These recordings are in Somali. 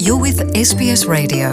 You're with SBS Radio.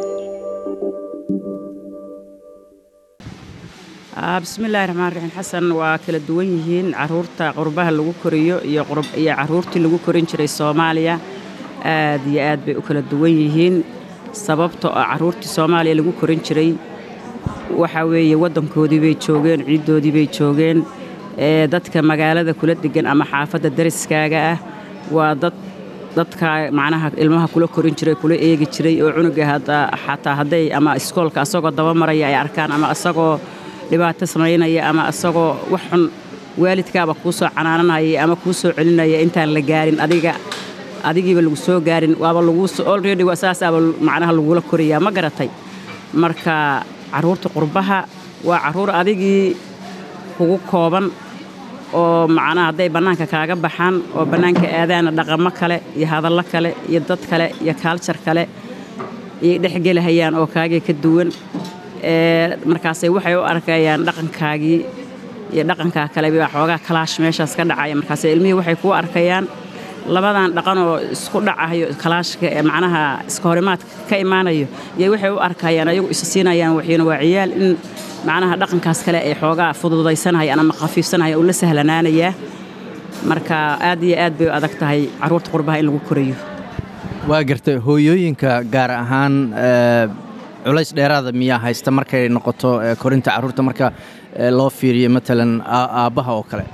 bismillaahi raxmaani raxiim xasan waa kala duwan yihiin caruurta qurbaha lagu koriyo iyo caruurtii lagu korin jiray Soomaaliya aad iyo aad bay u kala duwan yihiin sababtoo ah caruurtii Soomaaliya lagu korin jiray waxa weeye wadankoodii bay joogeen ciidoodii bay joogeen dadka magaalada kula degan ama xaafadda dariskaaga ah waa dadka macnaha ilmaha kula korin jiray kula eegi jiray oo cunuga xataa haday ama iskoolka asagoo daba maraya ay arkaan ama asagoo dhibaato sameynaya ama asagoo wax xun waalidkaaba ku soo canaananaya ama ku soo celinaya intaan la gaarin adigiiba lagu soo gaarin waaba lagu already waasaasaba macnaha lagu la koriyaa ma garatay marka caruurta qurbaha waa caruur adigii kugu kooban oo macnaha haday banaanka kaaga baxaan oo banaanka aadana dhaqamo kale iyo hadallo kale iyo dad kale iyo culture kale ay dhexgelahayaan oo kaaga ka duwan markaasay waxay u arkayaan dhaqankaagii iyo dhaqanka kale baa xoogaa clash meeshaas ka dhacaya markaasay ilmihii waxay ku arkayaan labadan dhaqan oo isku dhacayo clashka macnaha iska horimaad ka imaanayo iyo waxay u arkayaan ayagu is siinayaan waxiina waa ciyaal in macnaha dhaqankaas kale ay xoogaa fududaysanayaan ama qafiifsanayaan oo la sahlanaanaya marka aad iyo aad bay u adag tahay caruurta qurbaha in lagu koriyo waa gartay hooyooyinka gaar ahaan culays dheeraada miyaa haysta markay noqoto korinta caruurta marka loo fiiriyo matalan aabbaha oo kale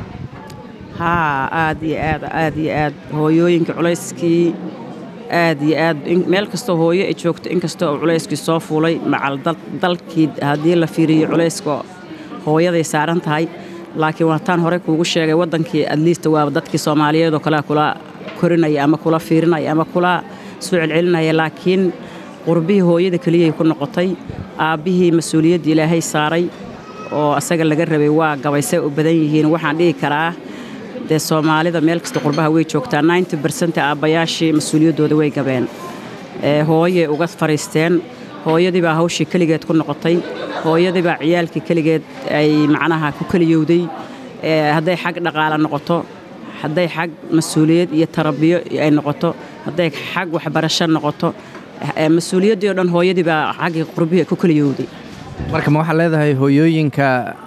aad iyo aad hooyooyinka culayskii aad iyo aad meel kastoo hooyo ay joogto inkastoo uu culayskii soo fuulay macal dalkii haddii la fiiriyo culayska hooyaday saaran tahay laakiin waataan hore kuugu sheegay waddankii at least waa dadkii Soomaaliyeed oo kale kula korinaya ama kula fiirinaya ama kula soo celcelinaya laakiin qurbihii hooyada kaliya ku noqotay aabbihii mas'uuliyadda Ilaahay saaray oo asaga laga rabay waa gabaysay u badan yihiin waxaan dhigi karaa de Soomaalida meel kasta qurbaha way joogtaa 90% aabbayaashii mas'uuliyadooda way gabeen hooyay uga fariisteen hooyadii baa hawshii kaligeed ku noqotay hooyadii baa ciyaalkii kaligeed ay macnaha ku kaliyowday haday xaq dhaqaale noqoto haday xaq mas'uuliyad iyo tarbiyo ay noqoto haday xaq waxbarasho noqoto mas'uuliyadii oo dhan hooyadii baa xaqii qurbiga ku kaliyowday marka ma waxa leedahay hooyooyinka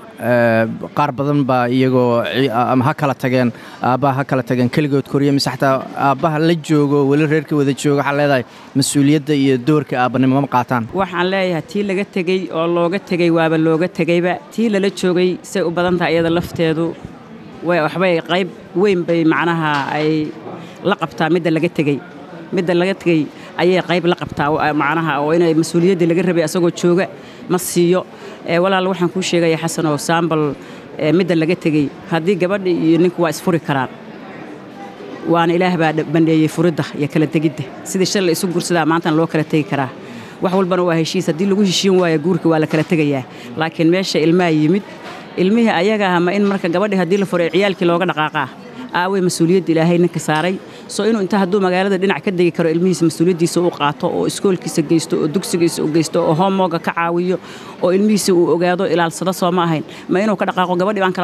qaar badan baa iyagoo ama ha kala tageen aabbaha ha kala tageen kaligood koriya mise xataa aabbaha la joogo weli reerka wada jooga waxaa leedahay mas'uuliyadda iyo doorka aabbanimo ma qaataan waxaan leeyahay tii laga tegey oo looga tegey waaba looga tegeyba tii lala joogay say u badan tahay iyada lafteedu waxbay qayb weyn bay macnaha ay la qabtaa midda laga tegey ayay qayb la qabtaa macnaha oo inay mas'uuliyadda laga rabay asagoo jooga ma siiyo walaal waxaan ku sheegaya xasan oo saambal midda laga tegey haddii gabadha iyo ninku waa isfuri karaan waana ilaah baa bandheeyay furidda iyo kala tegidda sidii shalay isu gursadaa maanta loo kala tegi karaa wax walbana waa heshiis haddii lagu heshiin waayo guurka waa la kala tegayaa laakiin meesha ilmaha yimid ilmihii ayaga ama in marka gabadha haddii la furay ciyaalkii looga dhaqaaqaa aaway mas'uuliyadda Ilaahay ninka saaray soo inuu inta hadduu magaalada dhinac ka degi karo ilmihiisa mas'uuliyadiisa uu qaato oo iskoolkiisa geysto oo dugsigiisa u geysto oo homework ka caawiyo oo ilmihiisa uu ogaado ilaalsada soo ma ahayn ma inuu ka dhaqaaqo gabadhi baan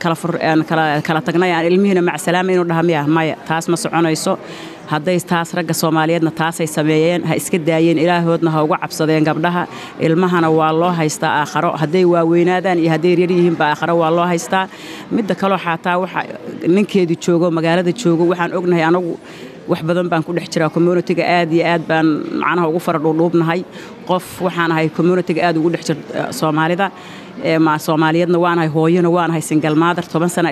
kala tagnay aan ilmihina mac salaama inuu dhahaa maya taas ma soconayso hadday taas ragga Soomaaliyeedna taasay sameeyeen ha iska daayeen ilaahoodna ha uga cabsadeen gabdhaha ilmahana waa loo haystaa aakhiro hadday waaweynaadaan iyo hadday yar yihiin ba aakhiro waa loo haystaa midda kale xataa waxa ninkeedii joogo magaalada joogo waxaan ognahay anagu wax badan baan ku dhex jiraa community-ga aad iyo aad baan macnaha ugu faradhuubnahay qof waxaan ahay community-ga aad ugu dhex jir Soomaalida Soomaaliyeedna waan ahay hooyana waan ahay single mother 10 sano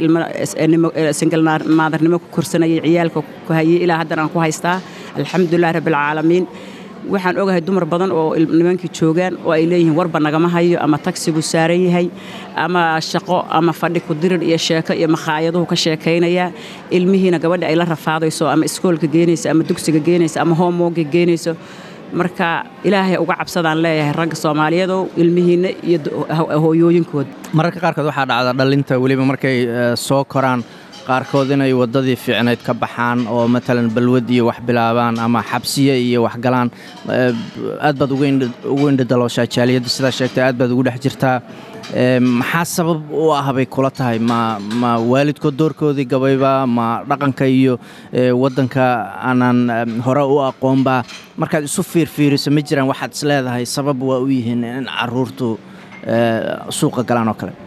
single mother-nimo ku korsanayay ciyaalka ku hayay ilaa haddana aan ku haystaa alxamdulillah rabbil caalamiin waxaan ogahay dumar badan oo nimankii joogaan oo ay leeyihiin warba nagama hayo ama taksigu saaran yahay ama shaqo ama fadhi ku dirir iyo sheeko iyo makhaayadahu ka sheekaynaya ilmihiina gabadha ay la rafaadayso ama iskoolka geenayso ama dugsiga geenayso ama homework geenayso marka ilaahay uga cabsadaan leeyahay ragga Soomaaliyeed oo ilmihiina iyo hooyooyinkood mararka qaarkood waxaa dhacda dhalinta waliba markay soo koraan qaarkood inay wadadii fiicneed ka baxaan oo matalan balwad iyo wax bilaabaan ama xabsiye iyo wax galaan aad baad ugu indhadalooshaa jaaliyadda sidaa sheegtay aad baad ugu dhex jirtaa maxaa sabab u ah bay kula tahay ma waalidkood doorkoodii gabayba ma dhaqanka iyo waddanka aanan hore u aqoonba markaad isu fiirfiiriso ma jiraan waxaad is leedahay sabab waa u yihiin in carruurtu suuqa galaan oo kale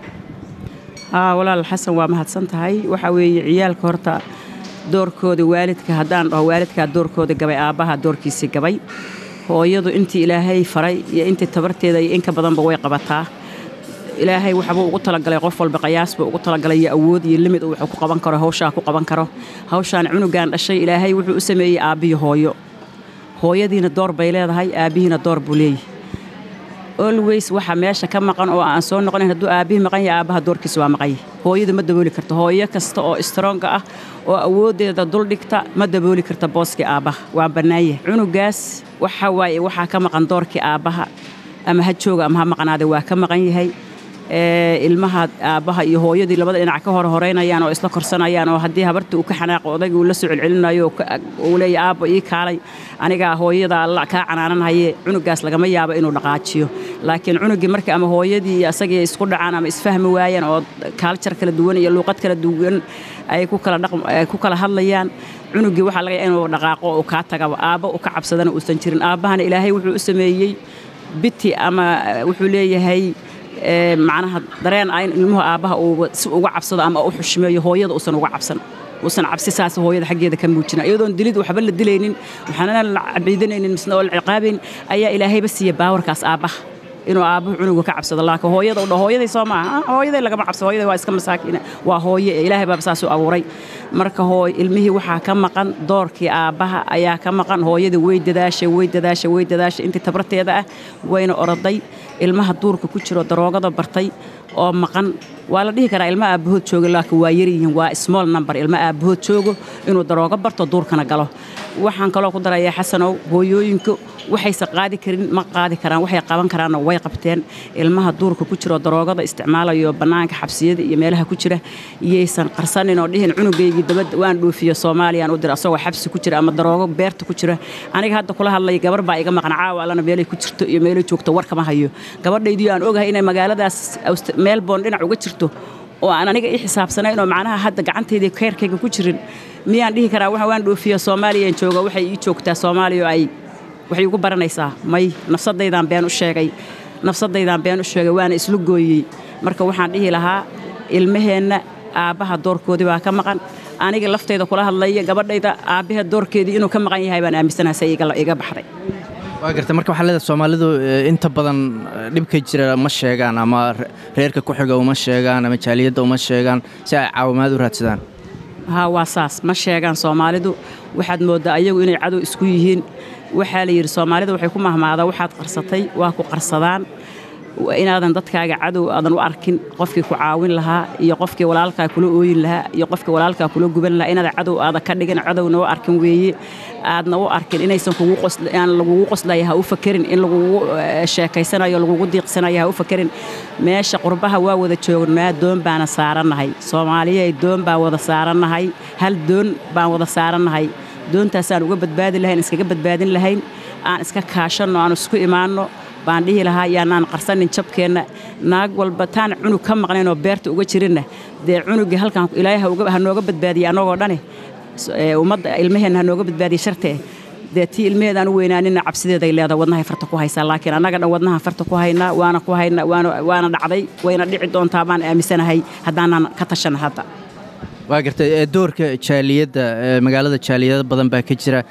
walaal xasan waa mahadsan tahay waxaa weeye ciyaalka horta doorkooda waalidka haddaan dhaho waalidkaa doorkooda gabay aabbaha doorkiisii gabay hooyadu intii ilaahay faray iyo intii tabarteeda iyo inka badanba way qabataa ilaahay waxbuu ugu talagalay qof walba qiyaas buu ugu talagalay iyo awood iyo limid uu wax ku qaban karo hawshaa ku qaban karo hawshaan cunugan dhashay ilaahay wuxuu u sameeyay aabbiyo hooyo hooyadiina door bay leedahay aabbihiina door buu leeyahay always waxa meesha ka maqan oo aan soo noqonayn hadduu aabbihi maqan yahay aabbaha doorkiisa waa maqan yahay hooyadu ma dabooli karto hooyo kasta oo strong ah oo awoodeeda dul dhigta ma dabooli karta booskii aabbaha waa bannaayah cunugaas waxa waaye waxaa ka maqan doorkii aabbaha ama ha jooga ama ha maqnaade waa ka maqan yahay ilmaha aabbaha iyo hooyadii labada dhinac ka horeynayaan oo isla korsanayaan oo haddii habarta uu ka xanaaqo odayga uu la soo celcelinayo uu leeyahay aabba ii kaalay anigaa hooyada alla kaa canaananahaye cunugaas lagama yaabo inuu dhaqaajiyo laakiin cunugii marka ama hooyadii iyo asagii isku dhacaan ama isfahmi waayaan oo kaaljar kala duwan iyo luuqad kala duwan ay ku kala hadlayaan cunugii waxaa laga yaabaa inuu dhaqaaqo oo kaa tagaba aabba u ka cabsadana uusan jirin aabbahana ilaahay wuxuu u sameeyey biti ama wuxuu leeyahay macnaha dareen ay ilmuhu aabbaha uu si uga cabsado ama u xushmeeyo hooyada uusan uga cabsan uusan cabsi saas hooyada xaggeeda ka muujina iyadoon dilid waxba la dilaynin waxaana la cabiidanaynin misna oo la ciqaabayn ayaa ilaahayba siiya baawarkaas aabbaha inuu aabbuhu cunuga ka cabsado laakiin hooyada u dhaho hooyaday soo maaha hooyaday lagama cabsado hooyaday waa iska masaakiina waa hooye ilaahay baa saas u abuuray marka ilmihii waxaa ka maqan doorkii aabbaha ayaa ka maqan hooyada way dadaashay intii tabarteeda ah wayna oroday ilmaha duurka ku jiro daroogada bartay oo maqan waa la dhihi karaa ilma aabbahood jooga laakiin waa yar yihiin waa small number ilma aabbahood joogo inuu daroogo barto duurkana galo waxaan kaloo ku darayaa xasanow hooyooyinku waxayse qaadi karin ma qaadi karaan waxay qaban karaanna way qabteen ilmaha duurka ku jiro daroogada isticmaalayo bannaanka xabsiyada iyo meelaha ku jira iyaysan qarsanin oo dhihin cunugaygii dabadda waan dhoofiyo Soomaaliya aan u dira asagoo xabsi ku jira ama daroogo beerta ku jira aniga hadda kula hadlay gabar baa iga maqan caawa alana meelay ku jirto iyo meelay joogto war kama hayo gabadhaydii aan ogahay inay magaaladaas Melbourne dhinac uga jirto oo aan aniga i xisaabsanayn oo macnaha hadda gacanteedii keerkayga ku jirin miyaan dhihi karaa waxa waan dhoofiyo Soomaaliya jooga waxay ii joogtaa Soomaaliya ay waxay ugu baranaysaa may nafsadaydan been u sheegay waana islu gooyay marka waxaan dhihi lahaa ilmaheenna aabbaha doorkoodii waa ka maqan aniga laftayda kula hadlaya gabadhayda aabbaha doorkeedii inuu ka maqan yahay baan aaminsanahay iga baxday waa gartay marka waxaa leedahay Soomaalidu inta badan dhibka jira ma sheegaan ama reerka ku xiga uma sheegaan ama jaaliyadda uma sheegaan si ay caawimaad u raadsadaan waa saas ma sheegaan Soomaalidu waxaad moodaa ayagu inay cadow isku yihiin waxaa la yiri Soomaalida waxay ku mahmaada waxaad qarsatay waa ku qarsadaan inaadan dadkaaga cadow aadan u arkin qofkii ku caawin lahaa iyo qofkii walaalkaa kula ooyin lahaa iyo qofkii walaalkaa kula guban lahaa inaad cadow aad ka dhigin cadowna u arkin weeye aadna u arkin inaysan lagugu qoslayo ha u fakerin in lagugu sheekaysanayo lagugu diiqsanayo ha u fakerin meesha qurbaha waa wada joognaa doon baana saarannahay Soomaaliyeey doon baa wada saarannahay hal doon baan wada saarannahay doontaasaan uga badbaadi lahayn iskaga badbaadin lahayn aan iska kaashanno aan isku imaanno baan dhihi lahaa yaanaan qarsanin jabkeenna naag walba taan cunug ka maqnayn oo beerta uga jirinna dee cunugii halkan ilaahay ha nooga badbaadiya annagoo dhane ummadda ilmaheenna ha nooga badbaadiya shartee dee tii ilmaheedaan u weynaaninna cabsideeday leedahay wadnahay farta ku haysaa laakiin annaga dhan wadnaha farta ku haynaa waana dhacday wayna dhici doontaa baan aaminsanahay haddaanaan ka tashan hadda waa gartay doorka jaaliyadda magaalada jaaliyada badan baa ka jira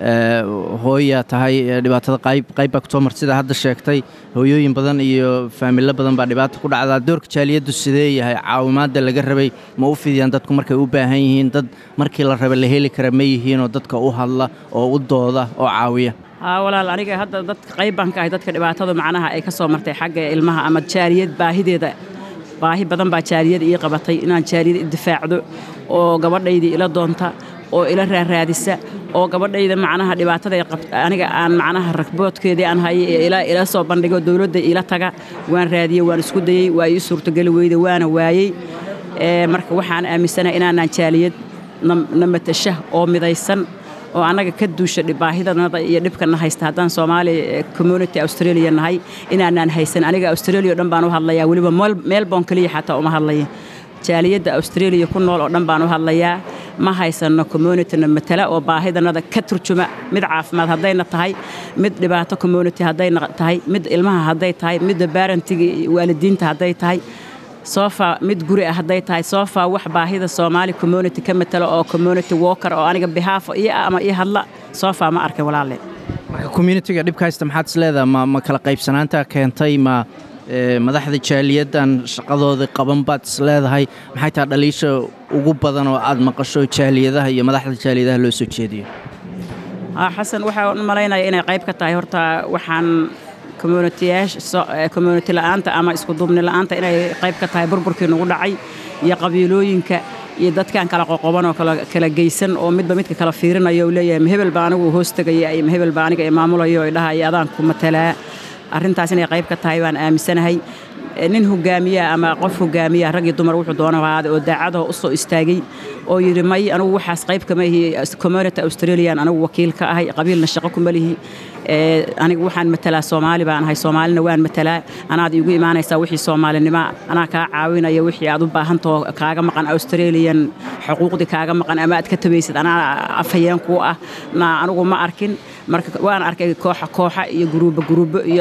hooyaa tahay dhibaatada qayb baa ku soo martay sida hadda sheegtay hooyooyin badan iyo faamilo badan baa dhibaato ku dhacdaa doorka jaaliyaddu sidee yahay caawimaadda laga rabay ma u fidiyaan dadku markay u baahan yihiin dad markii la raba la heli kara ma yihiinoo dadka u hadla oo u dooda oo caawiya walaal aniga hadda dadka qayb baan ka ahay dadka dhibaatada macnaha ay ka soo martay xagga ilmaha ama jaaliyad baahideeda baahi badan baa jaaliyada ii qabatay inaan jaaliyada difaacdo oo gabadhaydii ila doonta oo ila raadisa oo gabadhayda macnaha dhibaatada aniga aan macnaha ragboodkeedii aan hayay ee ila soo bandhigo dawladda ila taga waan raadiyay waan isku dayay waa ii suurtagali weyday waana waayay marka waxaan aaminsanahay inaanaan jaaliyad na matasha oo midaysan oo anaga ka duusha dhibaahidanada iyo dhibkana haysta haddaan Soomaali community Australia nahay inaanaan haysan aniga Australia oo dhan baan u hadlayaa waliba Melbourne kaliya xataa uma hadlayo jaaliyada Australia ku nool oo dhan baan u hadlayaa ma haysano community matala oo baahidanada ka turjuma mid caafimaad hadayna tahay mid dhibaato community hadayna tahay mid ilmaha haday tahay mid parenting waalidiinta haday tahay sofa mid guri ah haday tahay sofa wax baahida Soomaali community ka matala oo community worker oo aniga behalf ama hadla sofa ma arkay walaalee marka community-ga dhibka haysta maxaad isleedahay ma kala qaybsanaanta keentay ma madaxda jaaliyadan shaqadooda qaban baad isleedahay maxay tahay dhaliisha ugu badan oo aad maqasho jaaliyadaha iyo madaxda jaaliyadaha loo soo jeediyo xasan waxa uu maleynaya inay qayb ka tahay horta waxaan community la'aanta ama isku duubni la'aanta inay qayb ka tahay burburkii nagu dhacay iyo qabiilooyinka iyo dadkan kala qoqoban oo kala geysan oo midba midka kala fiirinayo leeyahay hebel baa anigu hoos tagaya iyo hebel baa aniga maamulayo ay dhahay adaan ku matalaa arrintaas inay qayb ka tahay waan aaminsanahay nin hogaamiya ama qof hogaamiya rag iyo dumar wuxuu doonaa oo daacad oo soo istaagay oo yiri may anigu waxaas qayb kama yahay community Australian anigu wakiil ka ahay qabiilna shaqo kuma lihi anigu waxaan matalaa Soomaali baan ahay Soomaalina waan matalaa anaad igu iimaanaysaa wixii Soomaalinimo ana ka caawinaya wixii aad u baahanto kaaga maqan Australian xuquuqdi kaaga maqan ama aad ka tabaysid ana afayeen ku ah anigu ma arkin marka waan arkay kooxa iyo gruubo iyo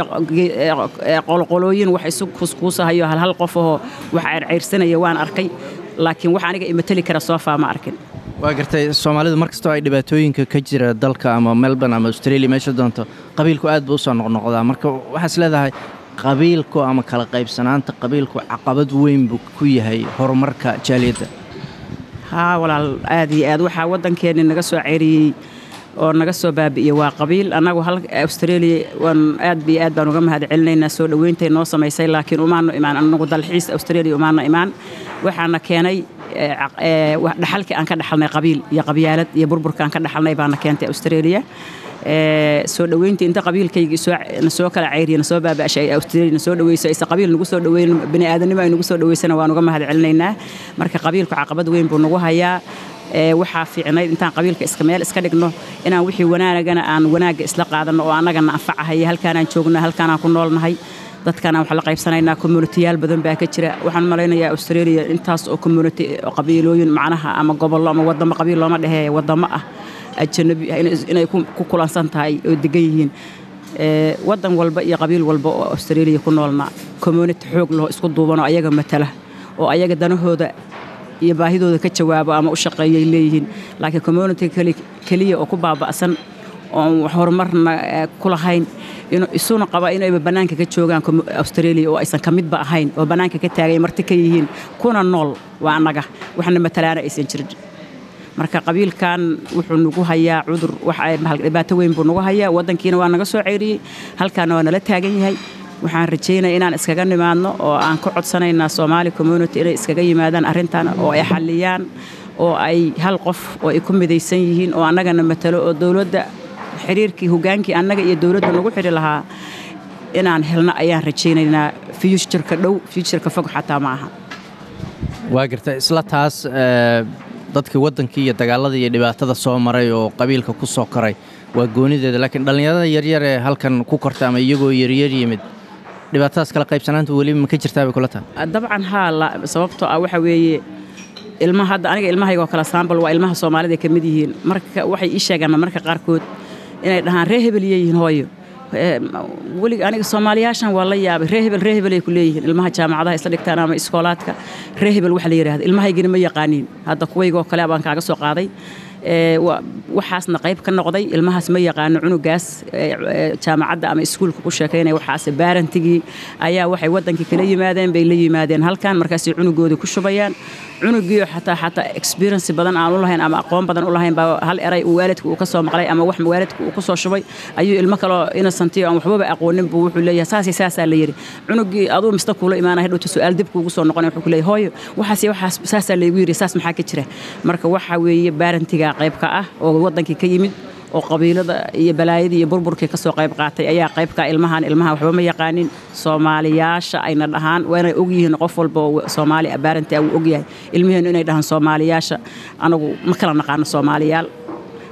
qolqolooyin wax isu kuskuusahayo hal qof oo wax ceyrsanaya waan arkay laakiin wax aniga imatali kara sofa ma arkin waa gartay Soomaalidu markastoo ay dhibaatooyinka ka jira dalka ama Melbourne ama Australia meesha doonto qabiilku aad buu soo noqnoqdaa marka waxa isleedahay qabiilku ama kala qaybsanaanta qabiilku caqabad weyn buu ku yahay horumarka jaaliyada walaal aad iyo aad waxa wadankeena naga soo ceyriyay oo naga soo baabi'iyay waa qabiil anagu Australia waan aad baan uga mahadcelinaynaa soo dhaweynta noo sameysay laakiin umaano imaan anagu dalxiis Australia umaano imaan waxaana keenay dhaxalkii aan ka dhaxalnay qabiil iyo qabyaalad iyo burburka aan ka dhaxalnay baana keentay Australia soo dhaweynta inta qabiilkayga soo kala ceyriyay soo baabashay Australia soo dhaweysay isa qabiil nagu soo dhaweyn bini aadanimo ay nagu soo dhaweysana waan uga mahadcelinaynaa marka qabiilku caqabad weyn buu nagu hayaa waxa fiicnay intaan qabiilka iska meel iska dhigno inaan wixii wanaagana aan wanaaga isla qaadano oo anagana anfacahay halkaan aan joogno halkaan aan ku noolnahay dadkana waxa la qaybsanaynaa community-yaal badan baa ka jira waxaan maleynayaa Australia intaas oo community qabiilooyin macnaha ama gobollo ama wadamo qabiil looma dhaheeyo wadamo ah ajnabi inay ku kulansan tahay oo degan yihiin wadan walba iyo qabiil walba oo Australia ku noolna community xoog leh isku duuban oo ayaga matala oo ayaga danahooda iyo baahidooda ka jawaabo ama u shaqeeyay leeyihiin laakiin community kaliya oo ku baaba'san oo horumarna ku lahayn inuu isuna qaba inay banaanka ka joogaan Australia oo aysan kamidba ahayn oo banaanka ka taagay marti ka yihiin kuna nool waa anaga waxna matalaana aysan jirin marka qabiilkan wuxuu nagu hayaa cudur wax ay dhibaato weyn buu nagu hayaa wadankiina waa naga soo ceyriyay halkaana waa nala taagan yahay waxaan rajaynayaa inaan iskaga nimaadno oo aan ku codsanaynaa Somali community inay iskaga yimaadaan arrintan oo ay xaliyaan oo ay hal qof oo ay ku midaysan yihiin oo annagana matalo oo dawladda xiriirkii hogaankii annaga iyo dawladda nagu xiri lahaa inaan helno ayaan rajaynaynaa future-ka fog xataa ma aha waa gartay isla taas dadkii wadankii iyo dagaaladii iyo dhibaatada soo maray oo qabiilka ku soo koray waa goonideeda laakiin dhalinyarada yaryar ee halkan ku kortay ama iyagoo yaryar yimid dhibaatadaas kala qaybsanaanta weli ma ka jirtaa bay kula tahay dabcan sababtoo ah waxa weeye hadda aniga ilmahayga oo kala sample waa ilmaha Soomaalida ka mid yihiin marka waxay ii sheegaan marka qaarkood inay dhahaan reer hebel yihiin hooyo wali aniga Soomaaliyaashan waa la yaabay reer hebel ay ku leeyihiin ilmaha jaamacadaha isla dhigtaan ama iskoolaadka reer hebel waxa la yiraahdo ilmahaygina ma yaqaaniin hadda kuwayga oo kale baan kaaga soo qaaday waxaasna qayb ka noqday ilmahaas ma yaqaano cunugaas jaamacadda ama iskuulka ku sheekaynay waxaas baarantigii ayaa waxay wadankii kala yimaadeen bay la yimaadeen halkan markaas cunugooda ku shubayaan cunugii xataa experience badan aan u lahayn ama aqoon badan u lahayn baa hal eray uu waalidku uu ka soo maqlay ama wax waalidku uu ku soo shubay ayuu ilmo kale innocent aan waxba aqoonin buu wuxuu leeyahay saasa la yiri cunugii aduu mista kula imaanay hadhow su'aal dib kuugu soo noqonay wuxuu leeyahay hooyo waxaas saasa la yiri saas maxaa ka jira marka waxa weeye baarantiga qayb ka ah oo wadankii ka yimid oo qabiilada iyo balaayada iyo burburkii ka soo qayb qaatay ayaa qayb ka ilmaha waxba ma yaqaanin Soomaaliyaasha ayna dhahaan waana og yihiin qof walba oo Soomaali baaranti uu og yahay ilmaheenu inay dhahaan Soomaaliyaasha anagu ma kala naqaan Soomaaliyaal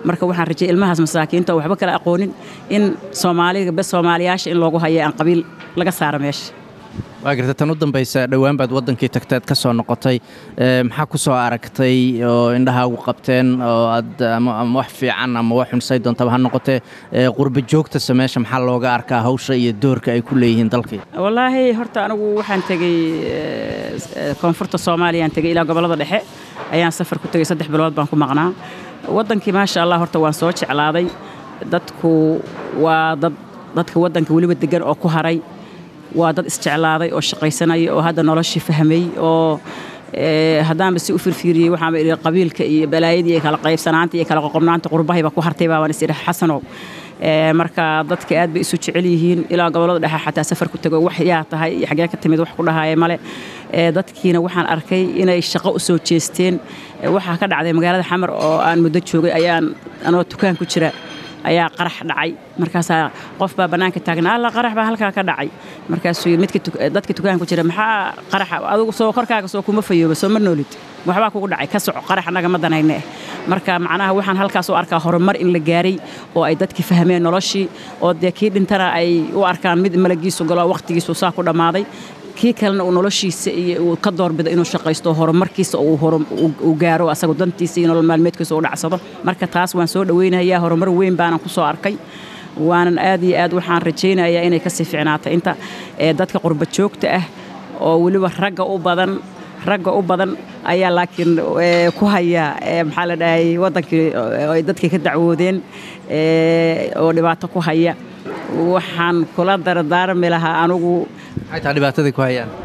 marka waxaan rajay ilmahaas masaakiinta oo waxba kala aqoonin in Soomaaliga bas Soomaaliyaasha in loogu hayo aan qabiil laga saaro meesha waa gartay tan u dambaysa dhawaan baad wadankii tagteed ka soo noqotay maxaa ku soo aragtay oo indhahaagu qabteen oo aad ama wax fiican ama wax xunsay doontaba ha noqotee qurba joogta sameesha maxaa looga arkaa hawsha iyo doorka ay ku leeyihiin dalkii wallaahi horta anigu waxaan tagay koonfurta Soomaaliya aan tagay ilaa gobolada dhexe ayaan safar ku tagay 3 bilood baan ku maqnaa wadankii maasha Allah horta waan soo jeclaaday dadku waa dadka wadanka waliba degan oo ku haray waa dad isjeclaaday oo shaqaysanay oo hadda noloshii fahmay oo hadaan basi u firfiiriyay waxaan ilaa qabiilka iyo balaayadii kala qaybsanaanta iyo kala qoqobnaanta qurbahay ba ku hartay baa waan isir xasanow marka dadka aad bay isu jecel yihiin ilaa gobolada dhexe xataa safar ku tago wax yaa tahay xagee ka timid wax ku dhahaay male dadkiina waxaan arkay inay shaqo u soo jeesteen waxa ka dhacday magaalada Xamar oo aan muddo joogay ayaan anoo dukaan ku jira ayaa qarax dhacay markaas qof baa banaanka taagnaa la qarax baa halka ka dhacay markaas midka dadka dukaan ku jira maxaa qarax adigu soo korkaaga soo kuma fayooba soo ma noolid waxba kugu dhacay ka soco qarax anaga ma danayne marka macnaha waxaan halkaas u arkaa horumar in la gaaray oo ay dadkii fahmeen noloshii oo deekii dhintana ay u arkaan mid malagiisu galo waqtigiisu saa ku dhamaaday kii kalena uu noloshiisa iyo ka doorbido inuu shaqaysto horumarkiisa uu gaaro asagu dantiisa iyo nolol maalmeedkiisa uu dhacsado marka taas waan soo dhaweynayaa horumar weyn baan ku soo arkay waanan aad iyo aad waxaan rajaynayaa inay ka sii fiicnaato inta dadka qurba joogta ah oo waliba ragga u badan ayaa laakiin ku haya maxaa la dhahay wadankii ay dadkii ka dacwoodeen oo dhibaato ku haya waxaan kula dardaarmi lahaa anigu ayta dhibaatadii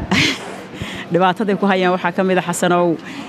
ku hayaan waxa kamid ah Xasanow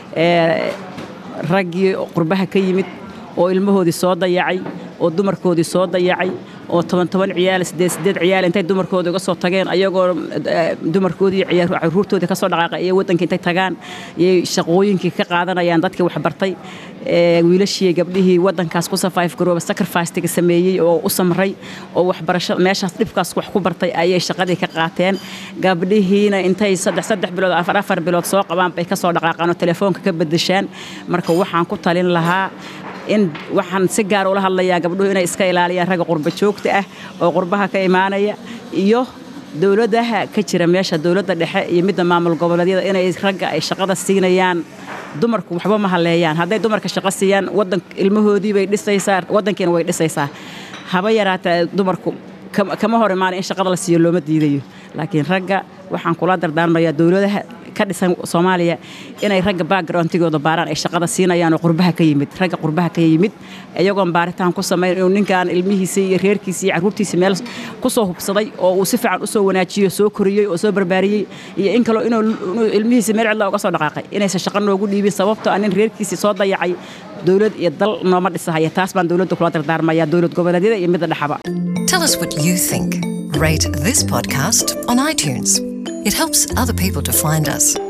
raggii qurbaha ka yimid oo ilmahoodii soo dayacay oo dumarkoodii soo dayacay oo 10 ciyaal 8 ciyaal intay dumarkooda uga soo tageen ayagoo dumarkoodii ciyaartoodii ka soo dhaqaaqay ee wadanka intay tagaan ee shaqooyinkii ka qaadanayaan dadkii wax bartay wiilashii gabdhihii wadankaas ku survive garooba sacrifice ka sameeyay oo u samray oo wax barasho meeshaas dhibkaas wax ku bartay ayay shaqadii ka qaateen gabdhihiina intay 3 bilood 4 bilood soo qabaan bay ka soo dhaqaaqaan oo telefoonka ka bedeshaan marka waxaan ku talin lahaa in waxaan si gaar ah ula hadlayaa gabdhuhu inay iska ilaaliyaan rag qurba joogta ah oo qurbaha ka imaanaya iyo dawladaha ka jira meesha dawladda dhexe iyo midda maamul goboleedyada inay ragga ay shaqada siinayaan dumarku waxba ma haleeyaan haday dumarka shaqo siiyaan wadan ilmahoodii bay dhisaysaa wadankeena way dhisaysaa haba yaraata dumarku kama hor imaan in shaqada la siiyo looma diidayo laakiin ragga waxaan kula dardaarmayaa dawladaha ka dhisan Soomaaliya inay ragga background-igooda baaraan ay shaqada siinayaan oo qurbaha ka yimid ragga qurbaha ka yimid ayagoo baaritaan ku sameeyay inuu ninkan ilmihiisa iyo reerkiisa iyo carruurtiisa meel ku soo hubsaday oo uu si fiican u soo wanaajiyo soo koriyay oo soo barbaariyay iyo in kale inuu ilmihiisa meel cid uga soo dhaqaaqay inaysan shaqo noogu dhiibin sababtoo aan reerkiisa soo dayacay dawlad iyo dal nooma dhisahaya taas baan dawladda kula dardaarmayaa dawlad goboleedyada iyo midda dhaxaba Tell us what you think. Rate this podcast on iTunes. It helps other people to find us.